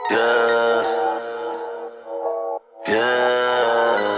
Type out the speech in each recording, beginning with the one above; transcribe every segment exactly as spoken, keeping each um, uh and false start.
Yeah, yeah.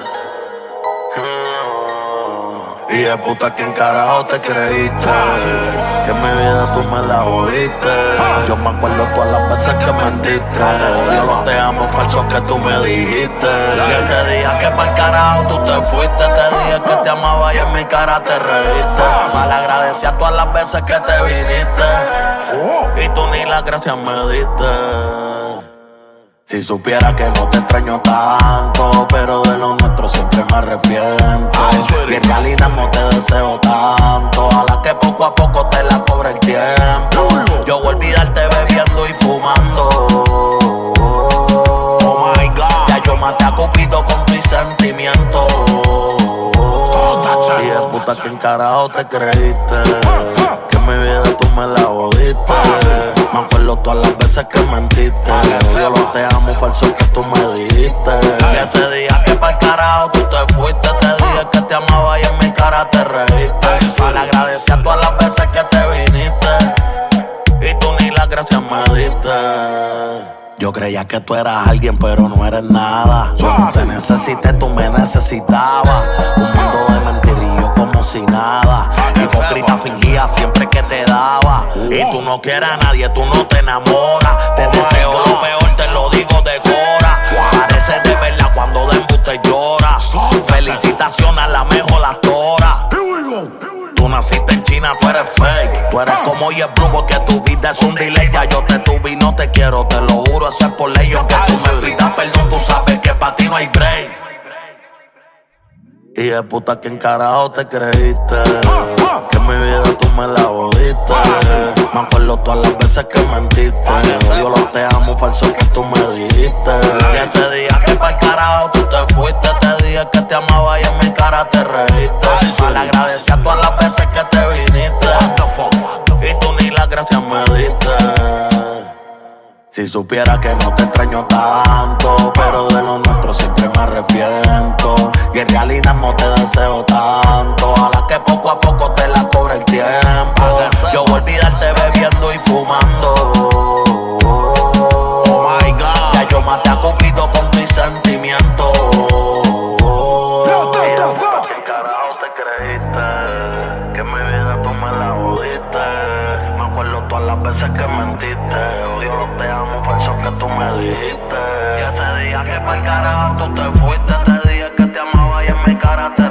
Mm. Y de puta, ¿quién carajo te creíste? Que en mi vida tú me la jodiste. Yo me acuerdo todas las veces que mentiste. Yo los te amo falsos que tú me dijiste. Y ese día que pa'l carajo tú te fuiste, te dije que te amaba y en mi cara te reíste. Mal agradecí a todas las veces que te viniste y tú ni las gracias me diste. Si supiera que no te extraño tanto, pero de lo nuestro siempre me arrepiento. Y en realidad no te deseo tanto, ojalá que poco a poco te la cobre el tiempo. Yo voy a olvidarte bebiendo y fumando. Oh my God, ya yo maté a Cupido con tus sentimientos. Y de puta, ¿quién carajo te creíste? Que en mi vida tú me la jodiste. Me acuerdo todas las veces que mentiste. Yo los te amo falsos que tú me dijiste. Y ese día que pa'l carajo tú te fuiste, te dije que te amaba y en mi cara te reíste. Mal agradecí a todas las veces que te viniste y tú ni las gracias me diste. Yo creía que tú eras alguien, pero no eres nada. Cuando te necesité, tú me necesitabas. Un mundo de mentirillos como si nada. Hipócrita fingía siempre que te daba. Y tú no quieres a nadie, tú no te enamoras. Te deseo lo peor, te lo digo de cora. Parece de verdad cuando de embuste llora. Felicitaciones a la mejor actora. Tú naciste en China, tú eres fake. Tú eres como y es blue porque tu vida es un delay. Ya yo te tuve y no te quiero, te lo juro, eso es por ley. Aunque tú me pidas perdón, tú sabes que pa' ti no hay break. Y de puta, ¿quién carajo te creíste? Que en mi vida tú me la jodiste. Me acuerdo todas las veces que mentiste. Yo los te amo falsos que tú me dijiste. Y ese día que pa'l carajo tú te fuiste, te dije que te amaba y en mi cara te reíste. Mal agradecí a todas las veces que te viniste y tú ni las gracias me diste. Si supiera que no te extraño tanto, pero de lo nuestro siempre me arrepiento. Y en realidad no te deseo tanto, ojalá que poco a poco te la cobre el tiempo. Yo voy a olvidarte bebiendo y fumando. Oh my God, ya yo maté a Cupido con tus sentimientos. ¿Qué carajo te creíste? Que en mi vida tú me la jodiste. Me acuerdo todas las veces que mentiste. Odio los te amo falsos que tú me dijiste. Y ese día que pa'l carajo tú te fuiste, te dije que te amaba y en mi cara te